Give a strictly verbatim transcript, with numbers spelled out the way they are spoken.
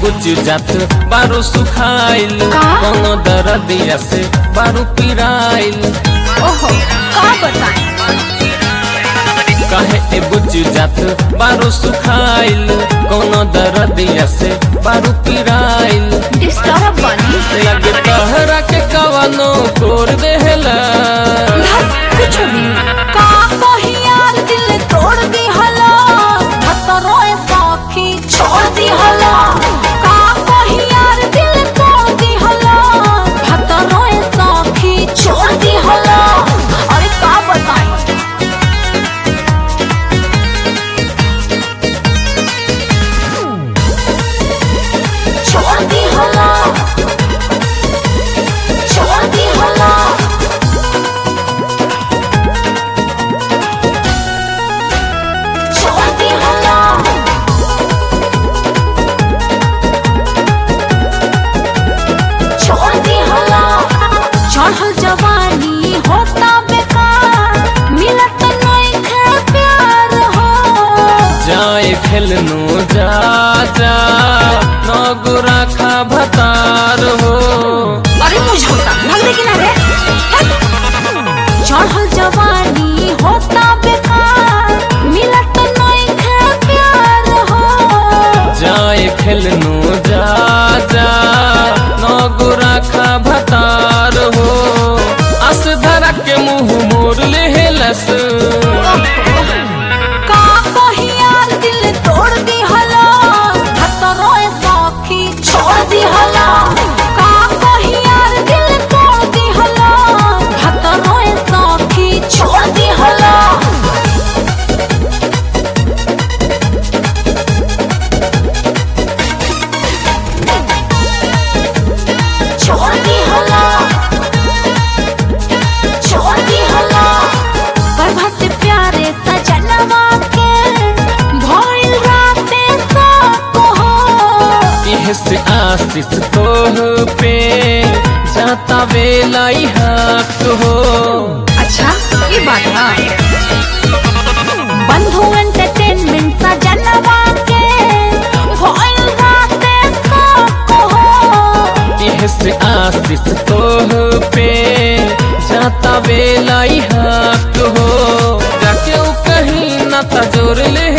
बुझ जात बारू सुखाइल कोनो दर्दिया से बारू पिराइल। ओहो का बताएं कहे ए बुझ जात बारू सुखाइल कोनो दर्दिया से बारू पिराइल। डिस्टर्ब बनी लगे तहरा के कवनो तोड़ देहला कुछ भी का कही यार दिल तोड़ दी हला हतरोए साखी छोड़ दी हला का कही यार दिल तोड़ दी हला हतरोए साखी छोड़ दी हला। अरे का बताएं छोड़ दी हला छोड़ दी हला छोड़ दी हला छोड़ दी हला। चढ़ल जवानी होता बेकार मिलत नहीं खे प्यार हो। जाए खेलनो जा जा नगुरा खा भतार हो। अरे मुझे भाग दे किनारे चढ़ल जवानी होता बेकार मिलत नहीं खे प्यार हो। जाए खेलनो जा जा नगुरा खा भतार हो। अस धरा के मुंह मोर लेहलस का कही यार दिल तोड़ दी हला हतरोए साखी छोड़ दी हला का कही यार दिल तोड़ दी हला हतरोए साखी छोड़ दी हला। छोड़ दी हला छोड़ दी हला। प्रभात प्यारे सजनवा के भइल राते साको हो। इह से आशीष तोह पे जाता वेलाई हाथ हो। अच्छा ये बात है बंधु एंटरटेनमेंट सजनवा के भइल राते साको हो। इह से आशीष तोह पे जाता वेलाई हाथ हो। जाके उ कहीं ना तजोर ले